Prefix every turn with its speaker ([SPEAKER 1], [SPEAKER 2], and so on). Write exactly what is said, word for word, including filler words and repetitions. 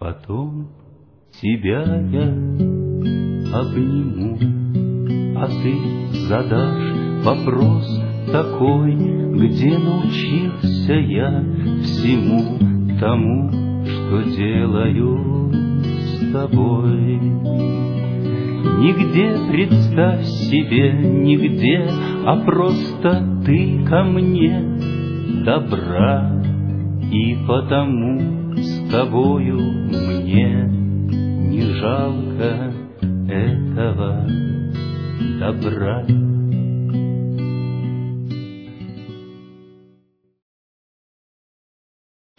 [SPEAKER 1] Потом тебя я обниму, а ты задашь вопрос такой, где научился я всему тому, что делаю с тобой. Нигде, представь себе, нигде, а просто ты ко мне добра, и потому с тобою мне не жалко этого добра.